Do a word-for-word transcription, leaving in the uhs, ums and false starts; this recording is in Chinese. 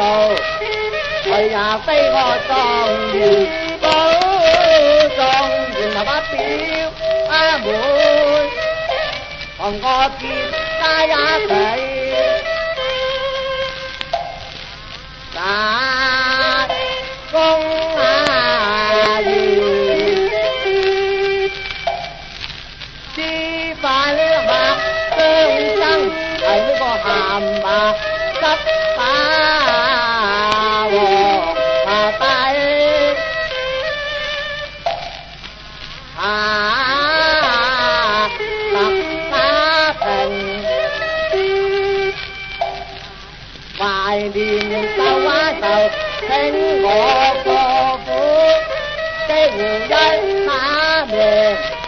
道，佢也非我狀元，保狀元頭不表阿妹，同我結家一齊。大公阿爺，知快呢下相爭係呢個鹹馬執把和下低啊特打平，懷念舊話就請我過苦，幾乎一打命。